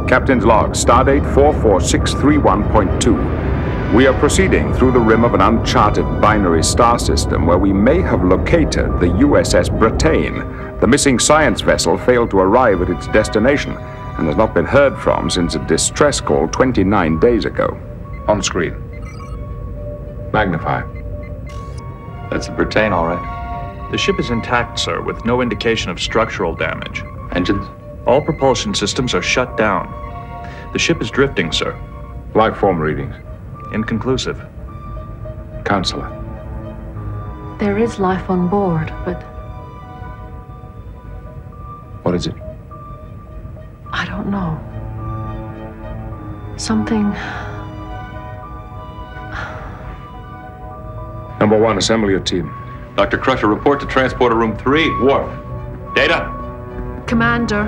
Captain's log, stardate 44631.2. We are proceeding through the rim of an uncharted binary star system where we may have located the USS Bretagne. The missing science vessel failed to arrive at its destination and has not been heard from since a distress call 29 days ago. On screen. Magnify. That's the Bretagne, all right. The ship is intact, sir, with no indication of structural damage. Engines? All propulsion systems are shut down. The ship is drifting, sir. Life form readings. Inconclusive. Counselor. There is life on board, but What is it? I don't know. Something. Number 1, assemble your team. Dr. Crusher, report to Transporter Room 3. Worf. Data. Commander.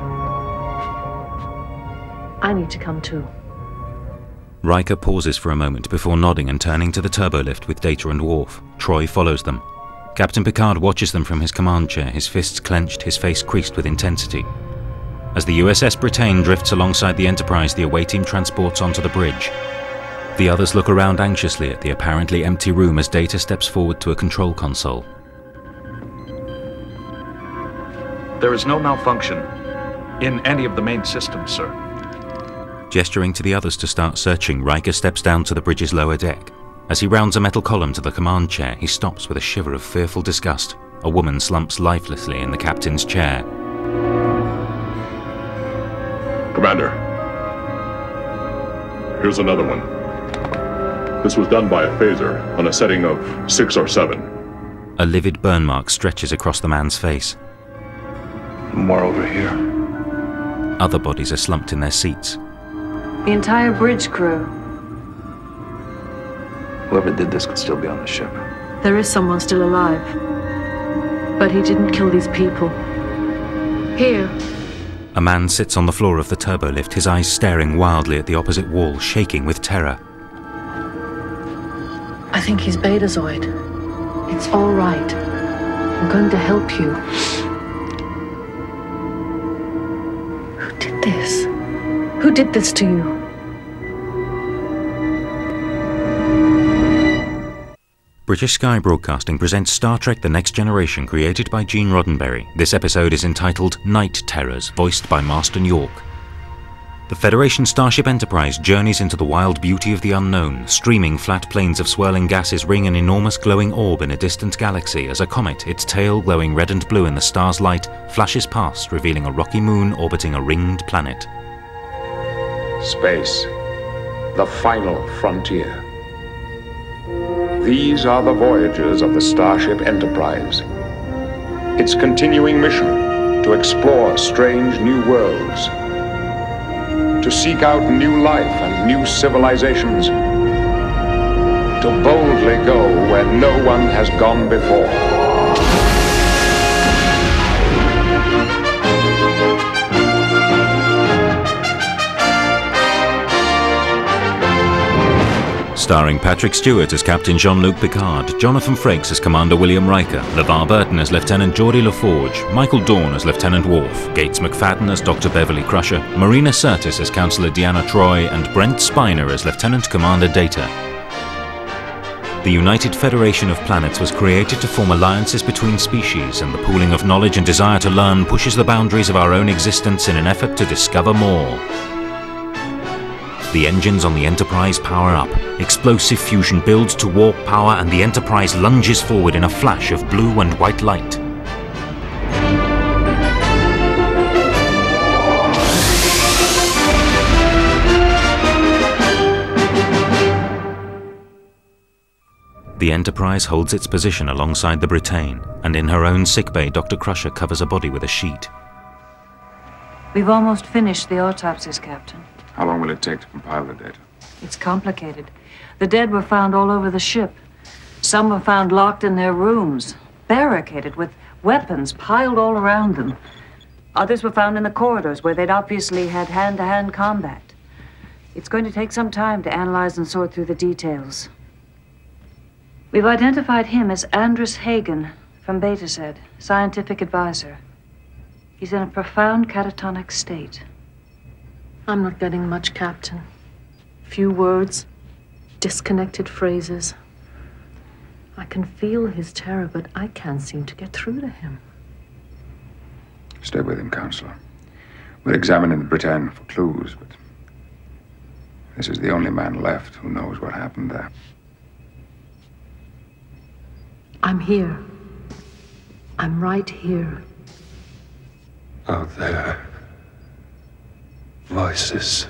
I need to come too. Riker pauses for a moment before nodding and turning to the turbolift with Data and Worf. Troy follows them. Captain Picard watches them from his command chair, his fists clenched, his face creased with intensity. As the USS Bretagne drifts alongside the Enterprise, the away team transports onto the bridge. The others look around anxiously at the apparently empty room as Data steps forward to a control console. There is no malfunction in any of the main systems, sir. Gesturing to the others to start searching, Riker steps down to the bridge's lower deck. As he rounds a metal column to the command chair, he stops with a shiver of fearful disgust. A woman slumps lifelessly in the captain's chair. Commander, here's another one. This was done by a phaser on a setting of 6 or 7. A livid burn mark stretches across the man's face. More over here. Other bodies are slumped in their seats. The entire bridge crew. Whoever did this could still be on the ship. There is someone still alive. But he didn't kill these people. Here. A man sits on the floor of the turbolift, his eyes staring wildly at the opposite wall, shaking with terror. I think he's Betazoid. It's all right. I'm going to help you. Who did this? Who did this to you? British Sky Broadcasting presents Star Trek The Next Generation, created by Gene Roddenberry. This episode is entitled Night Terrors, voiced by Marston York. The Federation Starship Enterprise journeys into the wild beauty of the unknown. Streaming flat plains of swirling gases ring an enormous glowing orb in a distant galaxy as a comet, its tail glowing red and blue in the star's light, flashes past, revealing a rocky moon orbiting a ringed planet. Space, the final frontier. These are the voyages of the Starship Enterprise. Its continuing mission to explore strange new worlds, to seek out new life and new civilizations, to boldly go where no one has gone before. Starring Patrick Stewart as Captain Jean-Luc Picard, Jonathan Frakes as Commander William Riker, LeVar Burton as Lieutenant Geordie LaForge, Michael Dorn as Lieutenant Worf, Gates McFadden as Dr. Beverly Crusher, Marina Sirtis as Counselor Deanna Troi, and Brent Spiner as Lieutenant Commander Data. The United Federation of Planets was created to form alliances between species, and the pooling of knowledge and desire to learn pushes the boundaries of our own existence in an effort to discover more. The engines on the Enterprise power up. Explosive fusion builds to warp power, and the Enterprise lunges forward in a flash of blue and white light. The Enterprise holds its position alongside the Bretagne, and in her own sickbay, Dr. Crusher covers a body with a sheet. We've almost finished the autopsies, Captain. How long will it take to compile the data? It's complicated. The dead were found all over the ship. Some were found locked in their rooms, barricaded with weapons piled all around them. Others were found in the corridors where they'd obviously had hand-to-hand combat. It's going to take some time to analyze and sort through the details. We've identified him as Andrus Hagen from Betaset, scientific advisor. He's in a profound catatonic state. I'm not getting much, Captain. Few words, disconnected phrases. I can feel his terror, but I can't seem to get through to him. Stay with him, Counselor. We're examining the Britannia for clues, but this is the only man left who knows what happened there. I'm here. I'm right here. Out there. Voices.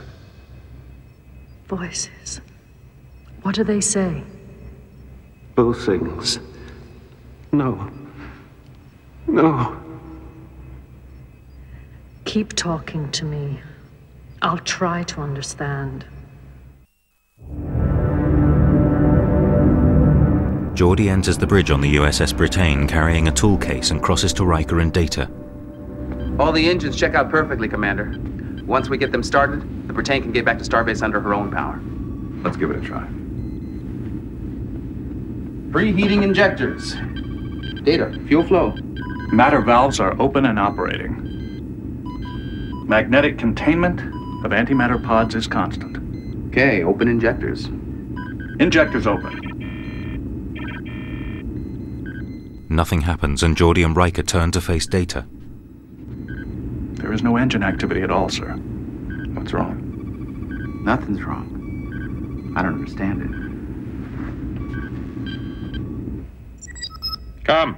Voices. What do they say? Both things. No. No. Keep talking to me. I'll try to understand. Geordi enters the bridge on the USS Britannia carrying a tool case and crosses to Riker and Data. All the engines check out perfectly, Commander. Once we get them started, the Britannia can get back to Starbase under her own power. Let's give it a try. Preheating injectors. Data, fuel flow. Matter valves are open and operating. Magnetic containment of antimatter pods is constant. Okay, open injectors. Injectors open. Nothing happens, and Geordi and Riker turn to face Data. There is no engine activity at all, sir. What's wrong? Nothing's wrong. I don't understand it. Come.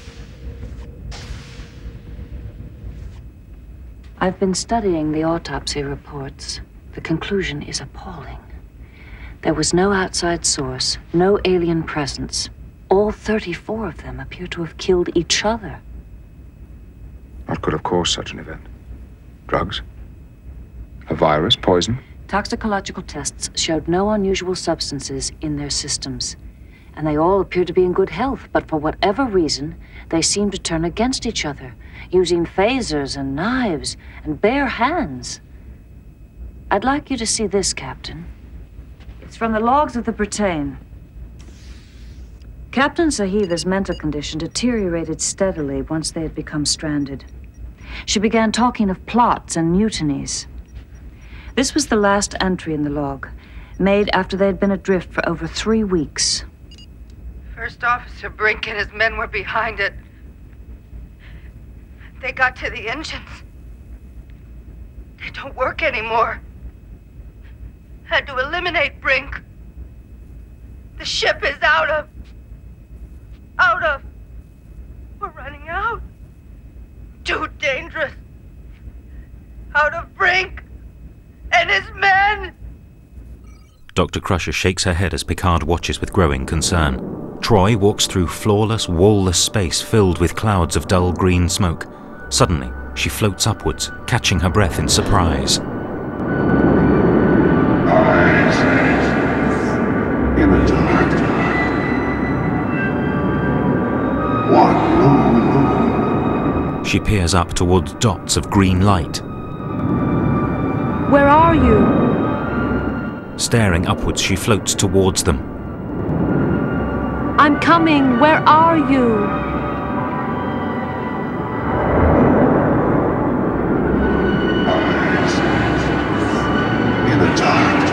I've been studying the autopsy reports. The conclusion is appalling. There was no outside source, no alien presence. All 34 of them appear to have killed each other. What could have caused such an event? Drugs? A virus? Poison? Toxicological tests showed no unusual substances in their systems. And they all appear to be in good health, but for whatever reason, they seem to turn against each other, using phasers and knives and bare hands. I'd like you to see this, Captain. It's from the logs of the Britannia. Captain Sahiva's mental condition deteriorated steadily once they had become stranded. She began talking of plots and mutinies. This was the last entry in the log, made after they had been adrift for over 3 weeks. First Officer Brink and his men were behind it. They got to the engines. They don't work anymore. Had to eliminate Brink. The ship is out of... We're running out. Too dangerous. Out of Brink and his men. Dr. Crusher shakes her head as Picard watches with growing concern. Troy walks through flawless, wall-less space filled with clouds of dull green smoke. Suddenly, she floats upwards, catching her breath in surprise. Eyes in the dark. One moon. She peers up towards dots of green light. Where are you? Staring upwards, she floats towards them. I'm coming. Where are you? Eyes in the dark.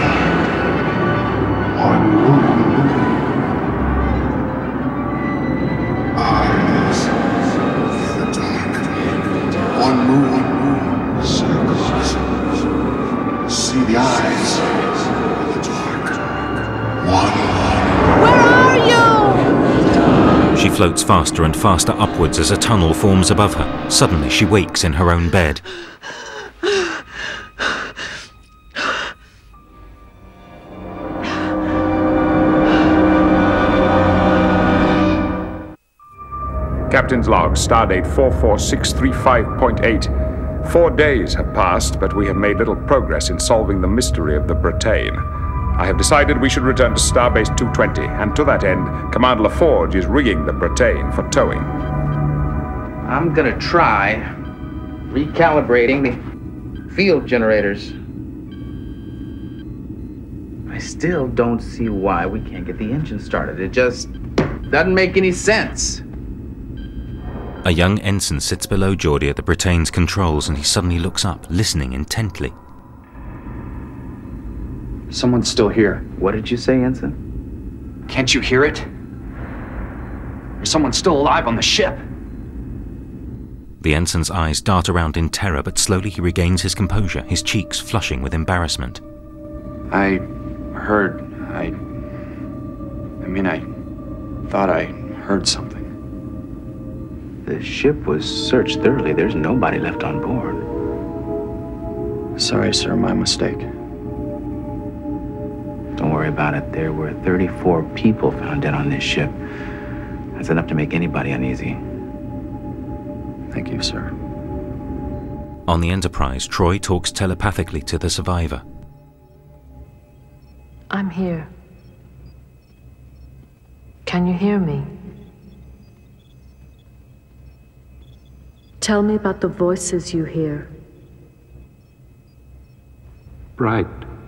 One moon. Eyes in the dark. One moon. Circles. See the eyes in the dark. One. Where are you? She floats faster and faster upwards as a tunnel forms above her. Suddenly, she wakes in her own bed. Captain's log, stardate 44635.8. 4 days have passed, but we have made little progress in solving the mystery of the Britannia. I have decided we should return to Starbase 220, and to that end, Commander LaForge is rigging the Britannia for towing. I'm gonna try recalibrating the field generators. I still don't see why we can't get the engine started. It just doesn't make any sense. A young ensign sits below Geordi at the Britannia's controls, and he suddenly looks up, listening intently. Someone's still here. What did you say, Ensign? Can't you hear it? There's someone still alive on the ship. The ensign's eyes dart around in terror, but slowly he regains his composure, his cheeks flushing with embarrassment. I thought I heard something. The ship was searched thoroughly. There's nobody left on board. Sorry, sir, my mistake. Don't worry about it. There were 34 people found dead on this ship. That's enough to make anybody uneasy. Thank you, sir. On the Enterprise, Troy talks telepathically to the survivor. I'm here. Can you hear me? Tell me about the voices you hear. Bright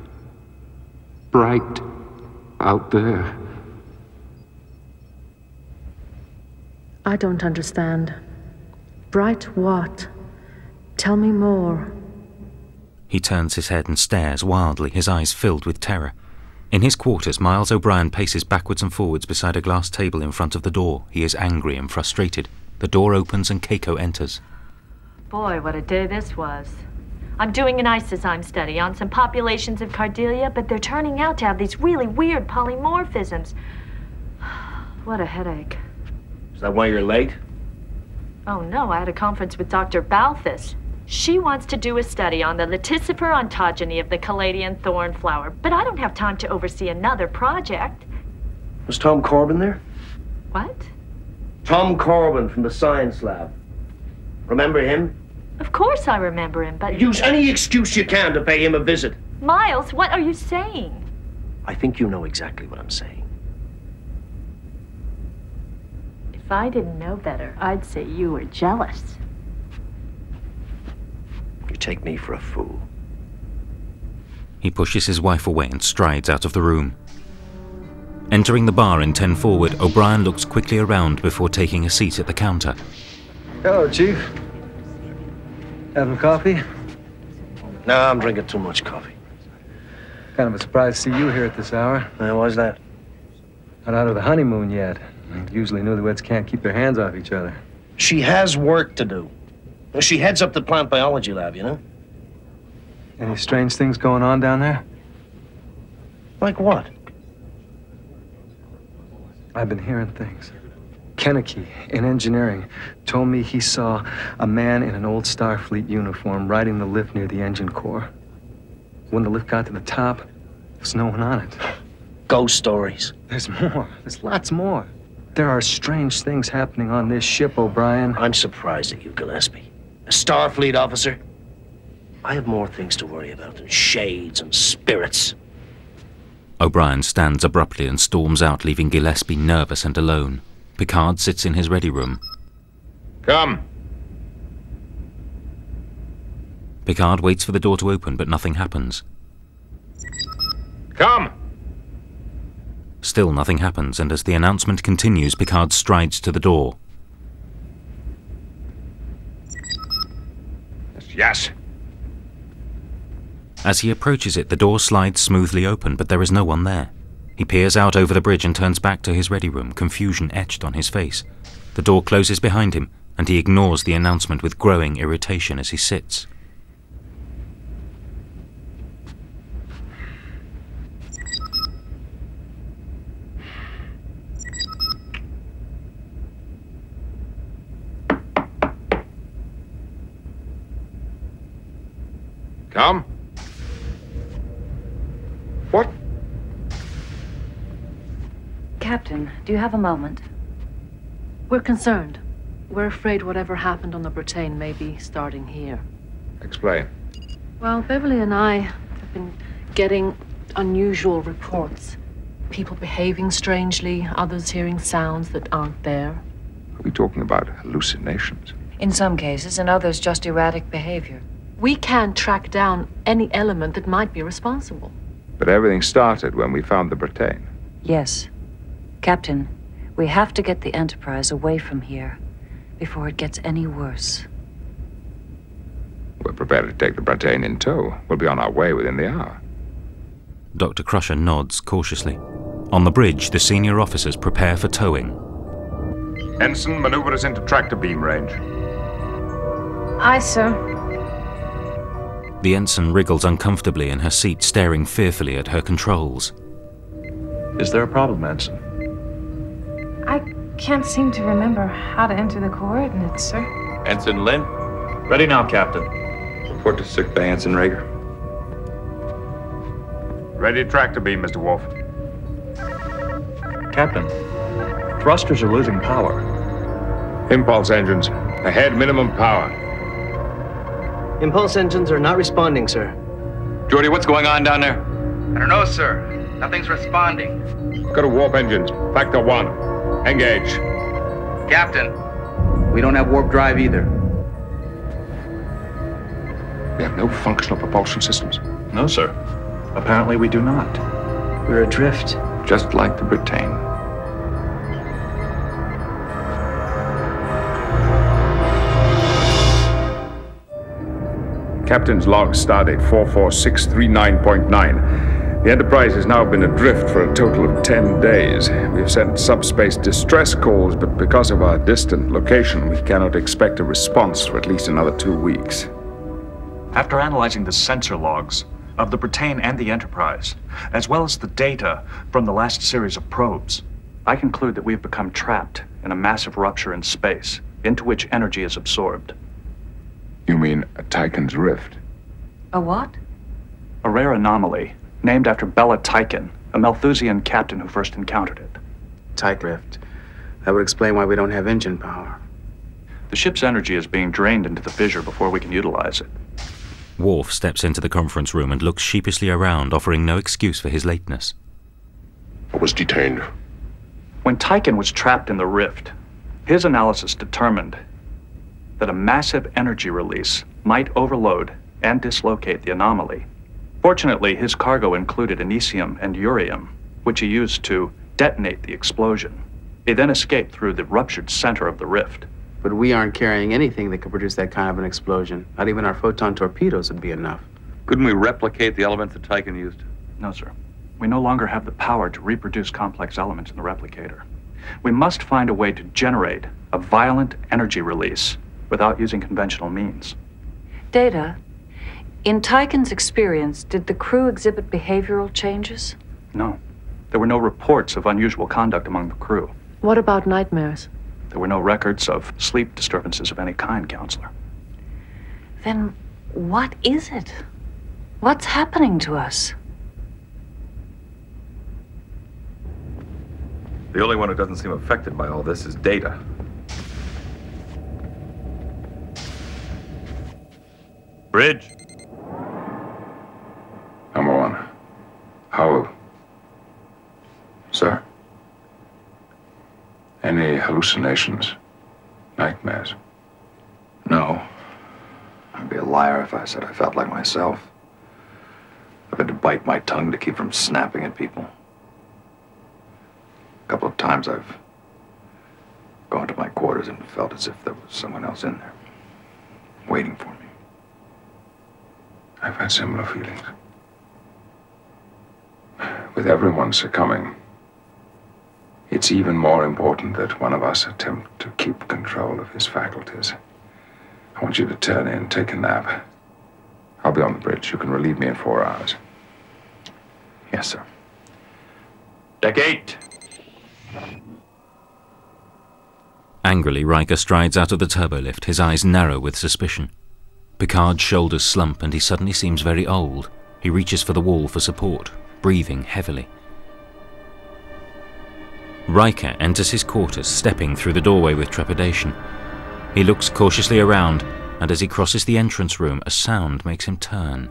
out there. I don't understand. Bright what? Tell me more. He turns his head and stares wildly, his eyes filled with terror. In his quarters, Miles O'Brien paces backwards and forwards beside a glass table in front of the door. He is angry and frustrated. The door opens and Keiko enters. Boy, what a day this was. I'm doing an isozyme study on some populations of Cardelia, but they're turning out to have these really weird polymorphisms. What a headache. Is that why you're late? Oh no, I had a conference with Dr. Balthus. She wants to do a study on the Latissifer ontogeny of the Caladian thornflower, but I don't have time to oversee another project. Was Tom Corbin there? What? Tom Corbin from the science lab. Remember him? Of course I remember him, but... Use any excuse you can to pay him a visit. Miles, what are you saying? I think you know exactly what I'm saying. If I didn't know better, I'd say you were jealous. You take me for a fool. He pushes his wife away and strides out of the room. Entering the bar in 10 forward, O'Brien looks quickly around before taking a seat at the counter. Hello, Chief. Having coffee? No, I'm drinking too much coffee. Kind of a surprise to see you here at this hour. Why's that? Not out of the honeymoon yet. Usually newlyweds can't keep their hands off each other. She has work to do. She heads up the plant biology lab, you know? Any strange things going on down there? Like what? I've been hearing things. Kennecke, in engineering, told me he saw a man in an old Starfleet uniform riding the lift near the engine core. When the lift got to the top, there was no one on it. Ghost stories. There's more. There's lots more. There are strange things happening on this ship, O'Brien. I'm surprised at you, Gillespie. A Starfleet officer? I have more things to worry about than shades and spirits. O'Brien stands abruptly and storms out, leaving Gillespie nervous and alone. Picard sits in his ready room. Come. Picard waits for the door to open, but nothing happens. Come. Still nothing happens, and as the announcement continues, Picard strides to the door. Yes. As he approaches it, the door slides smoothly open, but there is no one there. He peers out over the bridge and turns back to his ready room, confusion etched on his face. The door closes behind him, and he ignores the announcement with growing irritation as he sits. Come. What? Captain, do you have a moment? We're concerned. We're afraid whatever happened on the Brittain may be starting here. Explain. Well, Beverly and I have been getting unusual reports. People behaving strangely, others hearing sounds that aren't there. Are we talking about hallucinations? In some cases, in others, just erratic behavior. We can't track down any element that might be responsible. But everything started when we found the Brittain. Yes. Captain, we have to get the Enterprise away from here before it gets any worse. We're prepared to take the Brittain in tow. We'll be on our way within the hour. Dr. Crusher nods cautiously. On the bridge, the senior officers prepare for towing. Ensign, maneuver us into tractor beam range. Aye, sir. The ensign wriggles uncomfortably in her seat, staring fearfully at her controls. Is there a problem, Ensign? I can't seem to remember how to enter the coordinates, sir. Ensign Lynn? Ready now, Captain. Report to sick bay, Ensign Rager. Ready tractor beam, Mr. Worf. Captain, thrusters are losing power. Impulse engines. Ahead, minimum power. Impulse engines are not responding, sir. Geordi, what's going on down there? I don't know, sir. Nothing's responding. Go to warp engines. Factor 1. Engage. Captain, we don't have warp drive either. We have no functional propulsion systems. No, sir. Apparently we do not. We're adrift. Just like the Britannia. Captain's log, stardate 44639.9. The Enterprise has now been adrift for a total of 10 days. We've sent subspace distress calls, but because of our distant location, we cannot expect a response for at least another 2 weeks. After analyzing the sensor logs of the Britannia and the Enterprise, as well as the data from the last series of probes, I conclude that we've become trapped in a massive rupture in space, into which energy is absorbed. You mean a Tychon's rift? A what? A rare anomaly, named after Bella Tychon, a Malthusian captain who first encountered it. Tight rift. That would explain why we don't have engine power. The ship's energy is being drained into the fissure before we can utilize it. Worf steps into the conference room and looks sheepishly around, offering no excuse for his lateness. I was detained. When Tychon was trapped in the rift, his analysis determined that a massive energy release might overload and dislocate the anomaly. Fortunately, his cargo included anisium and urium, which he used to detonate the explosion. He then escaped through the ruptured center of the rift. But we aren't carrying anything that could produce that kind of an explosion. Not even our photon torpedoes would be enough. Couldn't we replicate the elements that Tychon used? No, sir. We no longer have the power to reproduce complex elements in the replicator. We must find a way to generate a violent energy release without using conventional means. Data, in Tychon's experience, did the crew exhibit behavioral changes? No. There were no reports of unusual conduct among the crew. What about nightmares? There were no records of sleep disturbances of any kind, Counselor. Then what is it? What's happening to us? The only one who doesn't seem affected by all this is Data. Bridge. Number 1. Howell. Sir? Any hallucinations? Nightmares? No. I'd be a liar if I said I felt like myself. I've had to bite my tongue to keep from snapping at people. A couple of times I've gone to my quarters and felt as if there was someone else in there, waiting for me. I've had similar feelings. With everyone succumbing, it's even more important that one of us attempt to keep control of his faculties. I want you to turn in, take a nap. I'll be on the bridge. You can relieve me in 4 hours. Yes, sir. Deck 8. Angrily, Riker strides out of the turbolift, his eyes narrow with suspicion. Picard's shoulders slump and he suddenly seems very old. He reaches for the wall for support, breathing heavily. Riker enters his quarters, stepping through the doorway with trepidation. He looks cautiously around, and as he crosses the entrance room, a sound makes him turn.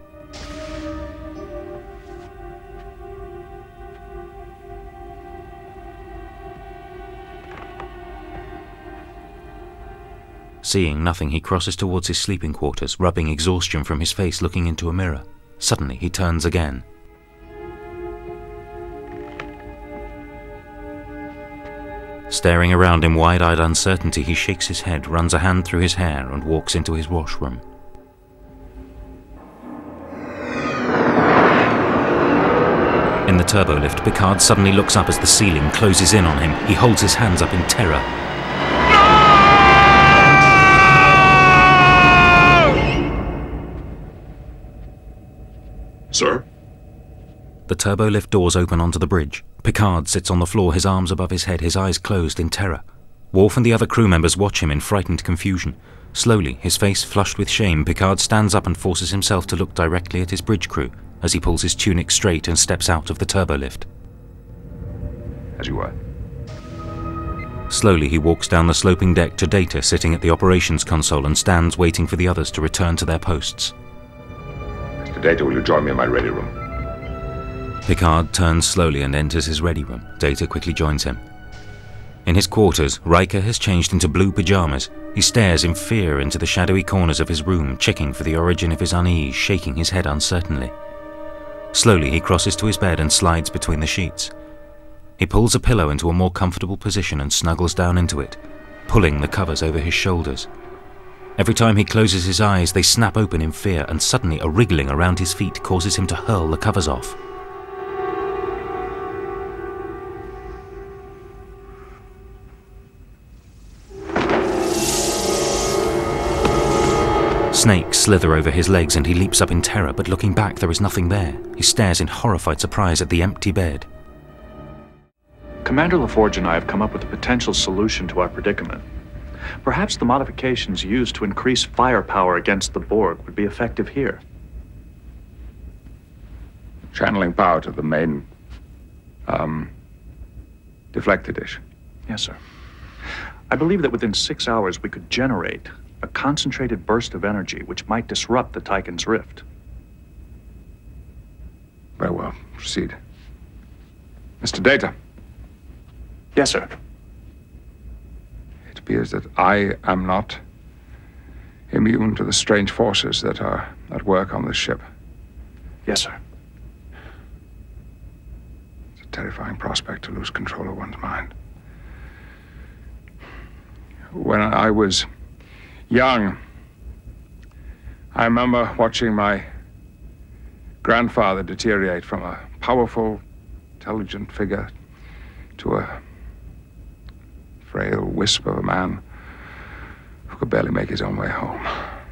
Seeing nothing, he crosses towards his sleeping quarters, rubbing exhaustion from his face, looking into a mirror. Suddenly, he turns again. Staring around in wide-eyed uncertainty, he shakes his head, runs a hand through his hair, and walks into his washroom. turbolift, Picard suddenly looks up as the ceiling closes in on him. He holds his hands up in terror. Sir? The turbolift doors open onto the bridge. Picard sits on the floor, his arms above his head, his eyes closed in terror. Worf and the other crew members watch him in frightened confusion. Slowly, his face flushed with shame, Picard stands up and forces himself to look directly at his bridge crew as he pulls his tunic straight and steps out of the turbolift. As you were. Slowly, he walks down the sloping deck to Data sitting at the operations console and stands waiting for the others to return to their posts. Mr. Data, will you join me in my ready room? Picard turns slowly and enters his ready room. Data quickly joins him. In his quarters, Riker has changed into blue pajamas. He stares in fear into the shadowy corners of his room, checking for the origin of his unease, shaking his head uncertainly. Slowly, he crosses to his bed and slides between the sheets. He pulls a pillow into a more comfortable position and snuggles down into it, pulling the covers over his shoulders. Every time he closes his eyes, they snap open in fear, and suddenly a wriggling around his feet causes him to hurl the covers off. Snakes slither over his legs and he leaps up in terror, but looking back, there is nothing there. He stares in horrified surprise at the empty bed. Commander LaForge and I have come up with a potential solution to our predicament. Perhaps the modifications used to increase firepower against the Borg would be effective here. Channeling power to the main, deflector dish. Yes, sir. I believe that within 6 hours we could generate a concentrated burst of energy which might disrupt the Tychon's rift. Very well, proceed. Mr. Data. Yes, sir. It appears that I am not immune to the strange forces that are at work on this ship. Yes, sir. It's a terrifying prospect to lose control of one's mind. When I was young, I remember watching my grandfather deteriorate from a powerful, intelligent figure to a frail wisp of a man who could barely make his own way home.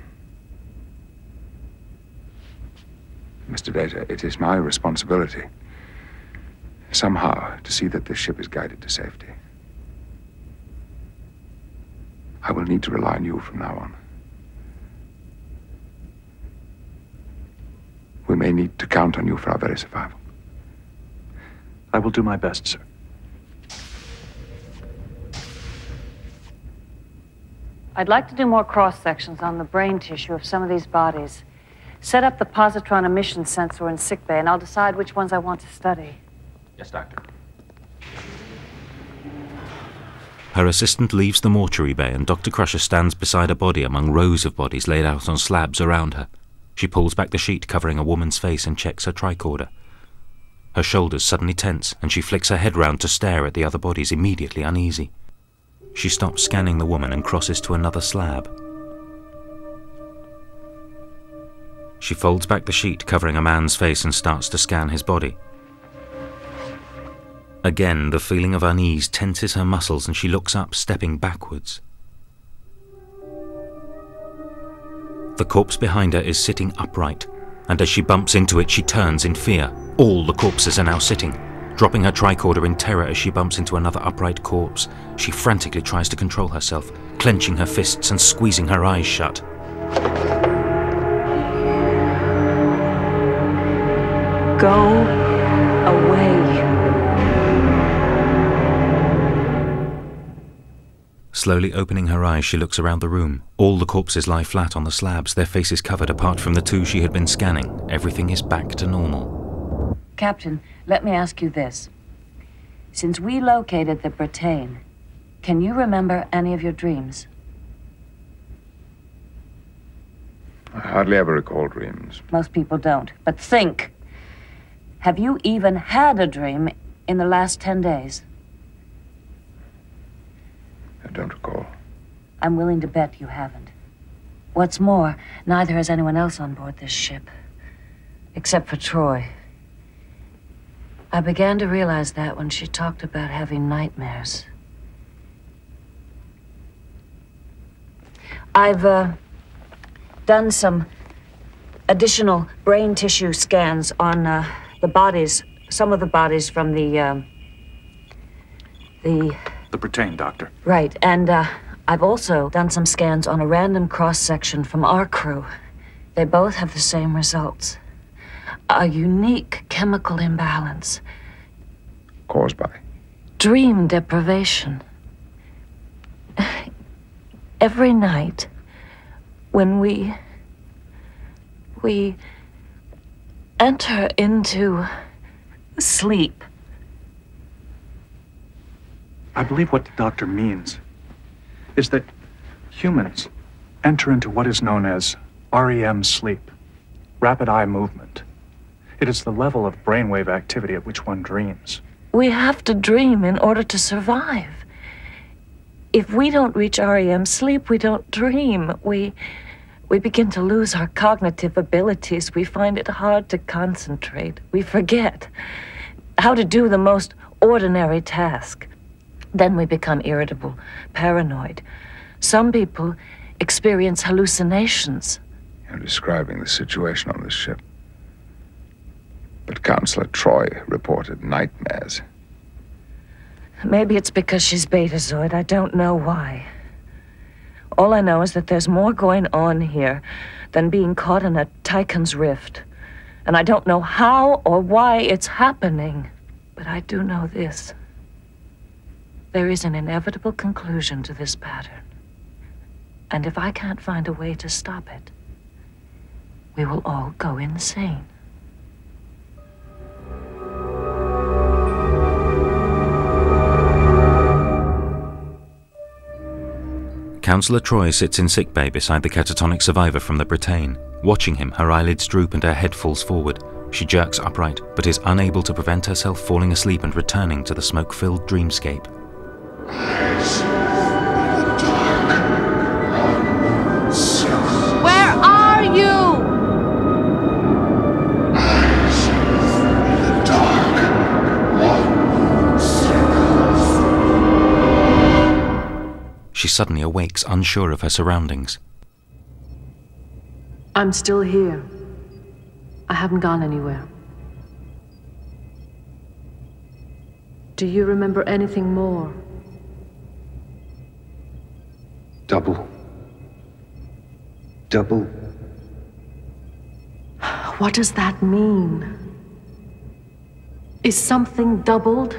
Mr. Data, it is my responsibility somehow to see that this ship is guided to safety. I will need to rely on you from now on. We may need to count on you for our very survival. I will do my best, sir. I'd like to do more cross-sections on the brain tissue of some of these bodies. Set up the positron emission sensor in sickbay, and I'll decide which ones I want to study. Yes, Doctor. Her assistant leaves the mortuary bay and Dr. Crusher stands beside a body among rows of bodies laid out on slabs around her. She pulls back the sheet covering a woman's face and checks her tricorder. Her shoulders suddenly tense and she flicks her head round to stare at the other bodies, immediately uneasy. She stops scanning the woman and crosses to another slab. She folds back the sheet covering a man's face and starts to scan his body. Again, the feeling of unease tenses her muscles and she looks up, stepping backwards. The corpse behind her is sitting upright, and as she bumps into it, she turns in fear. All the corpses are now sitting. Dropping her tricorder in terror as she bumps into another upright corpse, she frantically tries to control herself, clenching her fists and squeezing her eyes shut. Go away. Slowly opening her eyes, she looks around the room. All the corpses lie flat on the slabs, their faces covered apart from the two she had been scanning. Everything is back to normal. Captain, let me ask you this. Since we located the Brattain, can you remember any of your dreams? I hardly ever recall dreams. Most people don't. But think. Have you even had a dream in the last 10 days? I don't recall. I'm willing to bet you haven't. What's more, neither has anyone else on board this ship. Except for Troy. I began to realize that when she talked about having nightmares. I've done some additional brain tissue scans on the bodies, some of the bodies from the Brattain, Doctor. Right, and I've also done some scans on a random cross-section from our crew. They both have the same results. A unique chemical imbalance. Caused by? Dream deprivation. Every night, when we enter into sleep. I believe what the doctor means is that humans enter into what is known as REM sleep, rapid eye movement. It is the level of brainwave activity at which one dreams. We have to dream in order to survive. If we don't reach REM sleep, we don't dream. We begin to lose our cognitive abilities. We find it hard to concentrate. We forget how to do the most ordinary task. Then we become irritable, paranoid. Some people experience hallucinations. You're describing the situation on this ship. But Counselor Troy reported nightmares. Maybe it's because she's Betazoid. I don't know why. All I know is that there's more going on here than being caught in a Tychon's rift. And I don't know how or why it's happening. But I do know this. There is an inevitable conclusion to this pattern. And if I can't find a way to stop it, we will all go insane. Counselor Troy sits in sickbay beside the catatonic survivor from the Brattain. Watching him, her eyelids droop and her head falls forward. She jerks upright, but is unable to prevent herself falling asleep and returning to the smoke-filled dreamscape. Where are you? She suddenly awakes, unsure of her surroundings. I'm still here. I haven't gone anywhere. Do you remember anything more? Double. What does that mean? Is something doubled?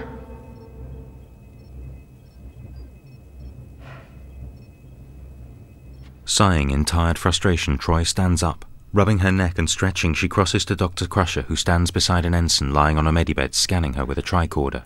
Sighing in tired frustration, Troy stands up. Rubbing her neck and stretching, she crosses to Dr. Crusher, who stands beside an ensign lying on a medibed, scanning her with a tricorder.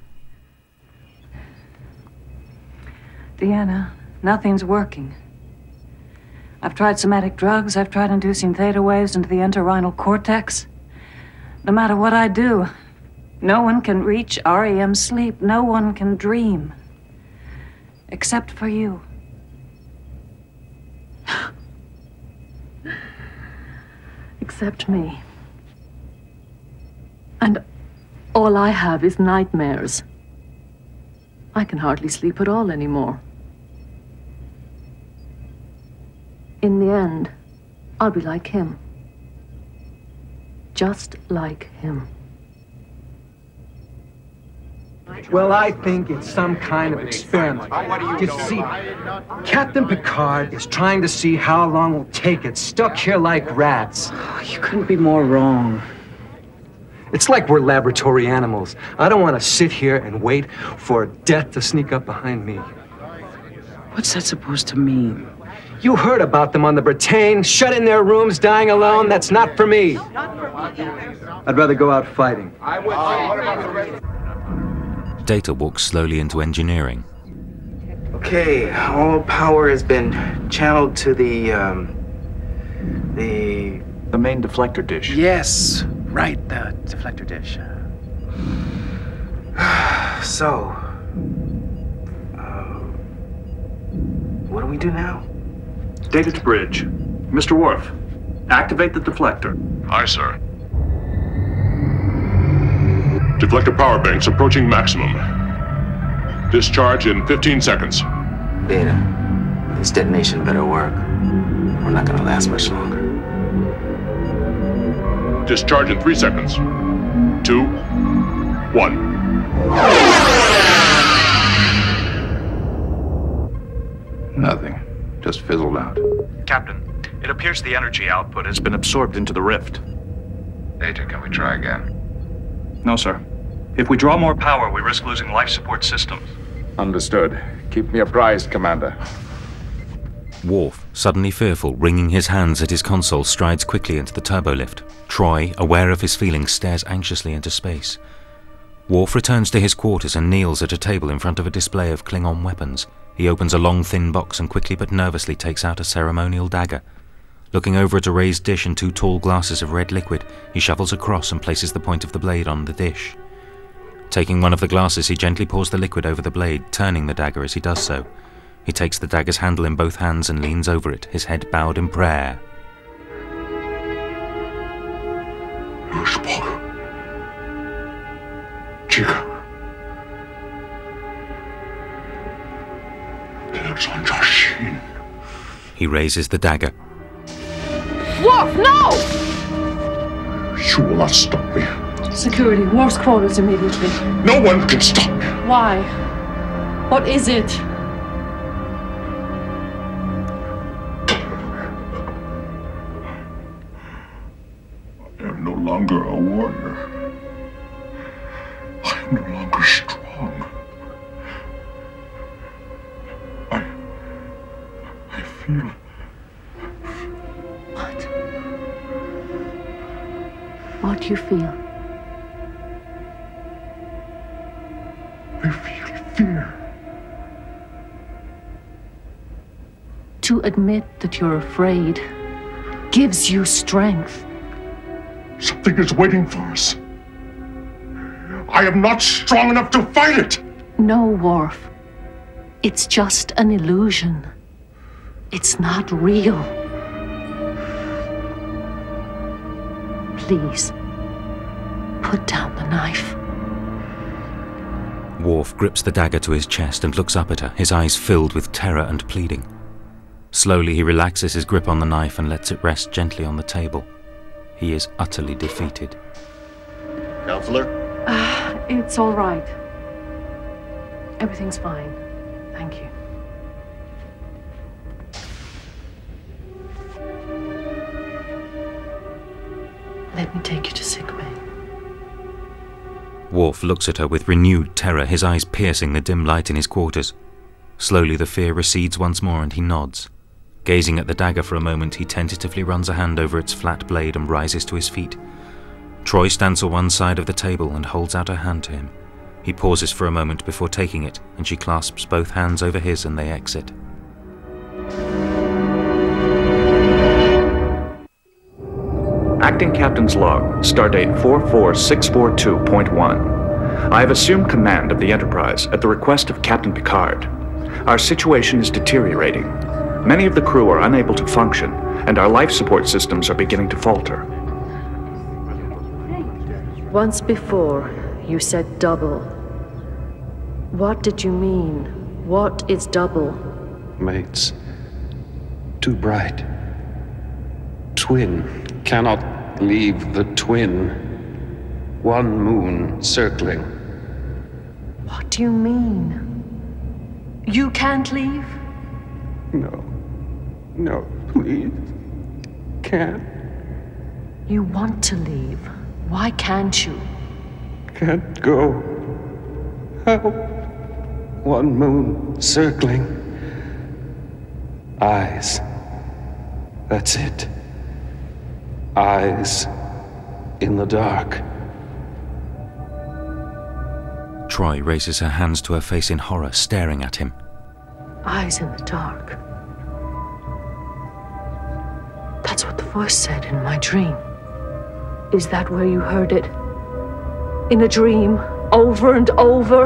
Deanna, nothing's working. I've tried somatic drugs, I've tried inducing theta waves into the entorhinal cortex. No matter what I do, no one can reach REM sleep, no one can dream. Except for you. Except me. And all I have is nightmares. I can hardly sleep at all anymore. In the end, I'll be like him. Just like him. Well, I think it's some kind of experiment. You see, Captain Picard is trying to see how long we'll take it, stuck here like rats. You couldn't be more wrong. It's like we're laboratory animals. I don't want to sit here and wait for death to sneak up behind me. What's that supposed to mean? You heard about them on the Brattain, shut in their rooms, dying alone. That's not for me. I'd rather go out fighting. Data walks slowly into engineering. Okay, all power has been channeled to the main deflector dish. Yes, right, the deflector dish. So, what do we do now? Data to bridge. Mr. Worf, activate the deflector. Aye, sir. Deflector power banks approaching maximum. Discharge in 15 seconds. Beta, this detonation better work. We're not gonna last much longer. Discharge in 3 seconds. 2, 1. Nothing. Just fizzled out. Captain, it appears the energy output has been absorbed into the rift. Agent, can we try again? No, sir. If we draw more power, we risk losing life support systems. Understood. Keep me apprised, Commander. Worf, suddenly fearful, wringing his hands at his console, strides quickly into the turbolift. Troy, aware of his feelings, stares anxiously into space. Worf returns to his quarters and kneels at a table in front of a display of Klingon weapons. He opens a long, thin box and quickly but nervously takes out a ceremonial dagger. Looking over at a raised dish and 2 tall glasses of red liquid, he shuffles across and places the point of the blade on the dish. Taking one of the glasses, he gently pours the liquid over the blade, turning the dagger as he does so. He takes the dagger's handle in both hands and leans over it, his head bowed in prayer. Chica. He raises the dagger. Worf, no! You will not stop me. Security, Worf's quarters immediately. No one can stop me. Why? What is it? I am no longer a warrior. I am no longer strong. I feel... What do you feel? I feel fear. To admit that you're afraid gives you strength. Something is waiting for us. I am not strong enough to fight it. No, Worf. It's just an illusion. It's not real. Please, put down the knife. Worf grips the dagger to his chest and looks up at her, his eyes filled with terror and pleading. Slowly, he relaxes his grip on the knife and lets it rest gently on the table. He is utterly defeated. Counselor? It's all right. Everything's fine. Thank you. Let me take you to sickbay. Worf looks at her with renewed terror, his eyes piercing the dim light in his quarters. Slowly the fear recedes once more and he nods. Gazing at the dagger for a moment, he tentatively runs a hand over its flat blade and rises to his feet. Troy stands to one side of the table and holds out her hand to him. He pauses for a moment before taking it, and she clasps both hands over his and they exit. Acting Captain's Log, Stardate 44642.1. I have assumed command of the Enterprise at the request of Captain Picard. Our situation is deteriorating. Many of the crew are unable to function, and our life support systems are beginning to falter. Once before, you said double. What did you mean? What is double? Mates. Too bright. Twin. Cannot leave the twin. One moon circling. What do you mean? You can't leave? No. No, please. Can't. You want to leave. Why can't you? Can't go. Help. One moon circling. Eyes. That's it. Eyes in the dark. Troy raises her hands to her face in horror, staring at him. Eyes in the dark. That's what the voice said in my dream. Is that where you heard it? In a dream, over and over?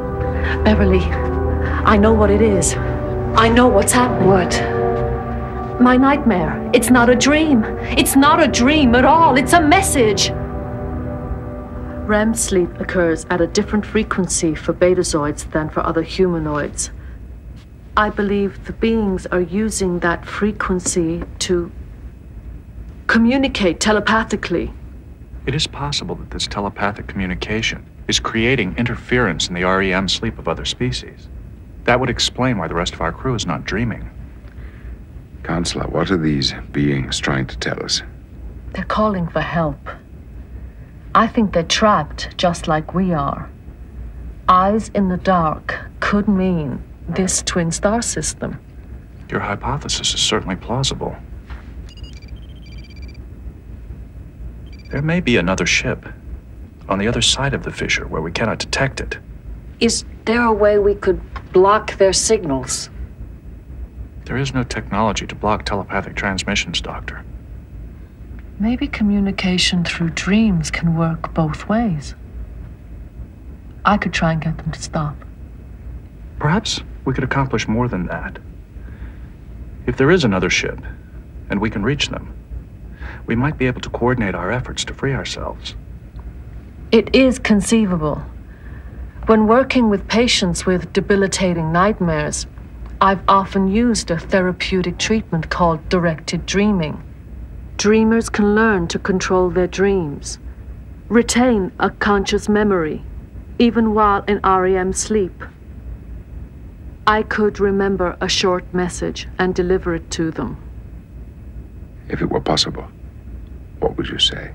Beverly, I know what it is. I know what's happening. What? My nightmare. It's not a dream. It's not a dream at all. It's a message. REM sleep occurs at a different frequency for betazoids than for other humanoids. I believe the beings are using that frequency to communicate telepathically. It is possible that this telepathic communication is creating interference in the REM sleep of other species. That would explain why the rest of our crew is not dreaming. Counselor, what are these beings trying to tell us? They're calling for help. I think they're trapped just like we are. Eyes in the dark could mean this twin star system. Your hypothesis is certainly plausible. There may be another ship on the other side of the fissure where we cannot detect it. Is there a way we could block their signals? There is no technology to block telepathic transmissions, Doctor. Maybe communication through dreams can work both ways. I could try and get them to stop. Perhaps we could accomplish more than that. If there is another ship, and we can reach them, we might be able to coordinate our efforts to free ourselves. It is conceivable. When working with patients with debilitating nightmares, I've often used a therapeutic treatment called directed dreaming. Dreamers can learn to control their dreams, retain a conscious memory, even while in REM sleep. I could remember a short message and deliver it to them. If it were possible, what would you say?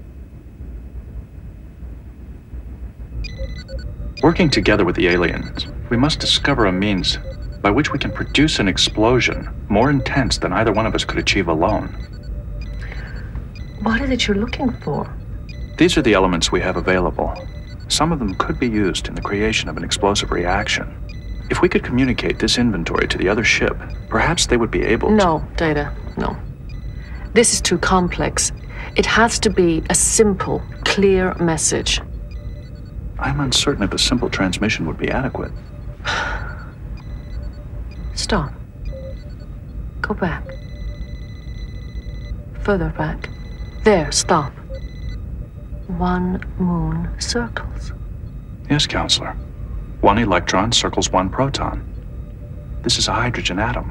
Working together with the aliens, we must discover a means by which we can produce an explosion more intense than either one of us could achieve alone. What is it you're looking for? These are the elements we have available. Some of them could be used in the creation of an explosive reaction. If we could communicate this inventory to the other ship, perhaps they would be able to... No, Data, no. This is too complex. It has to be a simple, clear message. I'm uncertain if a simple transmission would be adequate. Stop. Go back. Further back. There, stop. 1 moon circles. Yes, Counselor. 1 electron circles 1 proton. This is a hydrogen atom.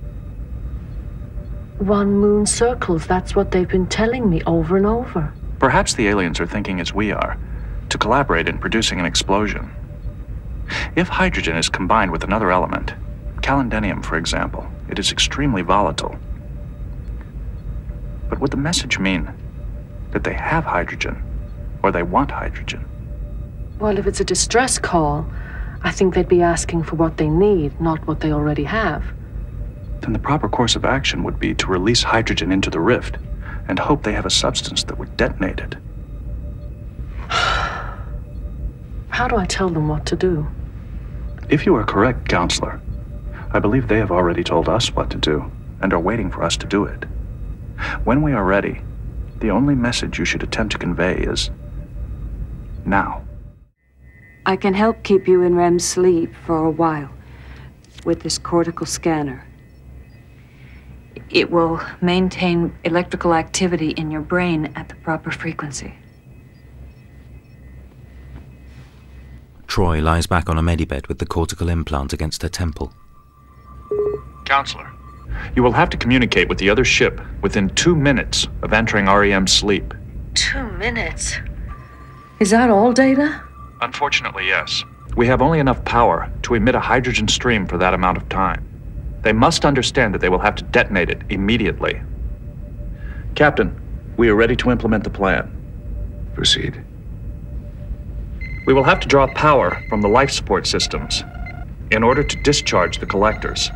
1 moon circles, that's what they've been telling me over and over. Perhaps the aliens are thinking as we are, to collaborate in producing an explosion. If hydrogen is combined with another element, calendinium, for example, it is extremely volatile. But would the message mean that they have hydrogen, or they want hydrogen? Well, if it's a distress call, I think they'd be asking for what they need, not what they already have. Then the proper course of action would be to release hydrogen into the rift and hope they have a substance that would detonate it. How do I tell them what to do? If you are correct, Counselor, I believe they have already told us what to do and are waiting for us to do it. When we are ready, the only message you should attempt to convey is now. I can help keep you in REM sleep for a while with this cortical scanner. It will maintain electrical activity in your brain at the proper frequency. Troy lies back on a medibed with the cortical implant against her temple. Counselor, you will have to communicate with the other ship within 2 minutes of entering REM sleep. 2 minutes? Is that all, Data? Unfortunately, yes. We have only enough power to emit a hydrogen stream for that amount of time. They must understand that they will have to detonate it immediately. Captain, we are ready to implement the plan. Proceed. We will have to draw power from the life support systems in order to discharge the collectors.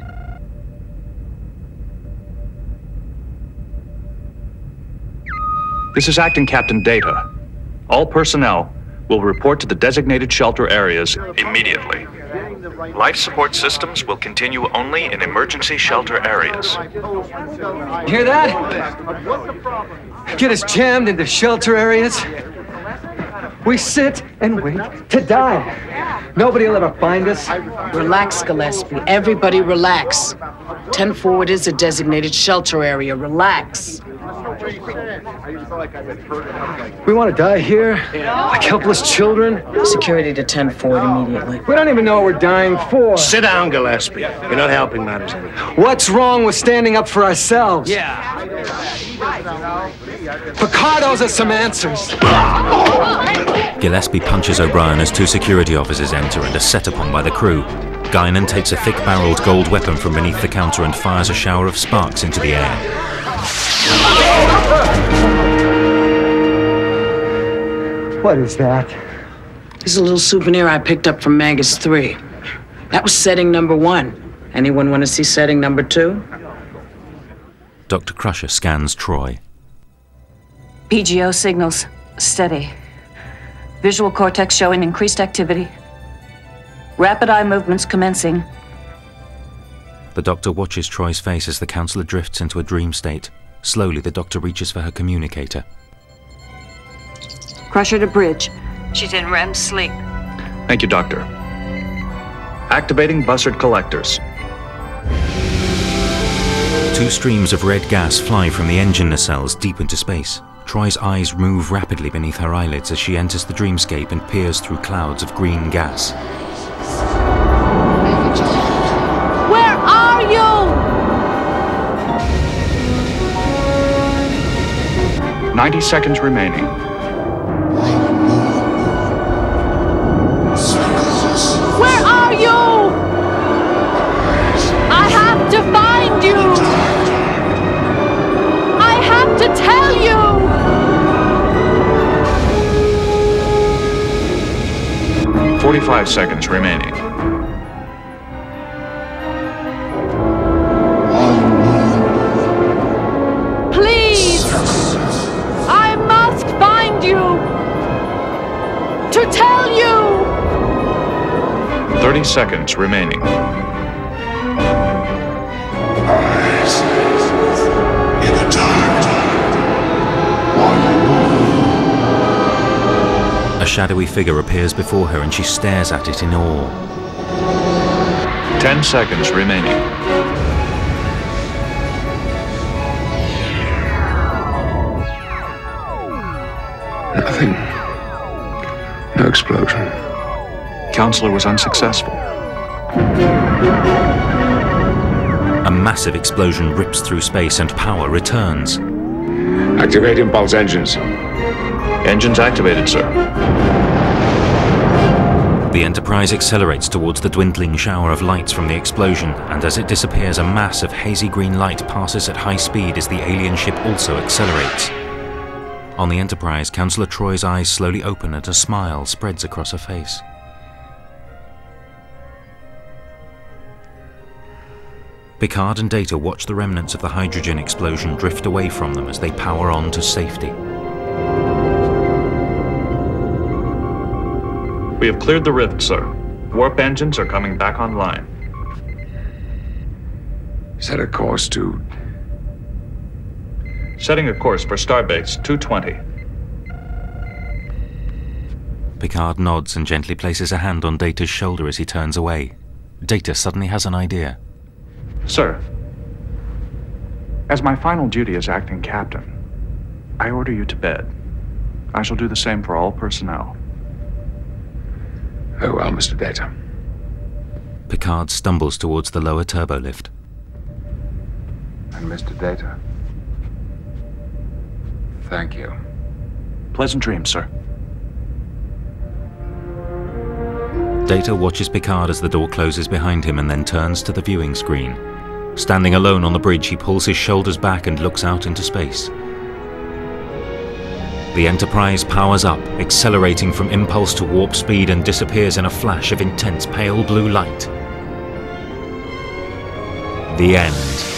This is Acting Captain Data. All personnel will report to the designated shelter areas immediately. Life support systems will continue only in emergency shelter areas. You hear that? Get us jammed into shelter areas? We sit and wait to die. Nobody will ever find us. Relax, Gillespie. Everybody relax. 10 forward is a designated shelter area. Relax. We want to die here, like helpless children. Security to 10 forward immediately. We don't even know what we're dying for. Sit down, Gillespie. You're not helping matters any. What's wrong with standing up for ourselves? Yeah. Picard owes us some answers. Gillespie punches O'Brien as two security officers enter and are set upon by the crew. Guinan takes a thick-barreled gold weapon from beneath the counter and fires a shower of sparks into the air. What is that? This is a little souvenir I picked up from Magus 3. That was setting number 1. Anyone want to see setting number 2? Dr. Crusher scans Troy. PGO signals steady. Visual cortex showing increased activity. Rapid eye movements commencing. The doctor watches Troy's face as the counselor drifts into a dream state. Slowly, the doctor reaches for her communicator. Crusher to bridge. She's in REM sleep. Thank you, Doctor. Activating Bussard collectors. Two streams of red gas fly from the engine nacelles deep into space. Troy's eyes move rapidly beneath her eyelids as she enters the dreamscape and peers through clouds of green gas. Where are you? 90 seconds remaining. Where are you? I have to find you. I have to tell you. 45 seconds remaining. Please. I must find you. To tell you. 30 seconds remaining. A shadowy figure appears before her and she stares at it in awe. 10 seconds remaining. Nothing. No explosion. Counselor was unsuccessful. A massive explosion rips through space and power returns. Activate impulse engines. Engines activated, sir. The Enterprise accelerates towards the dwindling shower of lights from the explosion, and as it disappears, a mass of hazy green light passes at high speed as the alien ship also accelerates. On the Enterprise, Counselor Troy's eyes slowly open and a smile spreads across her face. Picard and Data watch the remnants of the hydrogen explosion drift away from them as they power on to safety. We have cleared the rift, sir. Warp engines are coming back online. Set a course to... Setting a course for Starbase 220. Picard nods and gently places a hand on Data's shoulder as he turns away. Data suddenly has an idea. Sir, as my final duty as acting captain, I order you to bed. I shall do the same for all personnel. Very well, Mr. Data. Picard stumbles towards the lower turbo lift. And Mr. Data, thank you. Pleasant dreams, sir. Data watches Picard as the door closes behind him and then turns to the viewing screen. Standing alone on the bridge, he pulls his shoulders back and looks out into space. The Enterprise powers up, accelerating from impulse to warp speed and disappears in a flash of intense pale blue light. The end.